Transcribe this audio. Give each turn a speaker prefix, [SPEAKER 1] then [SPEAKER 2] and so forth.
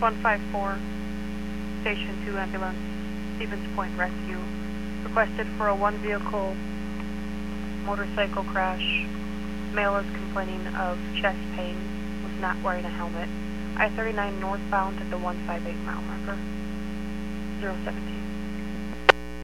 [SPEAKER 1] 154, Station 2 ambulance, Stevens Point Rescue. Requested for a one-vehicle motorcycle crash. Male is complaining of chest pain, was not wearing a helmet. I-39 northbound at the 158 mile marker. 017.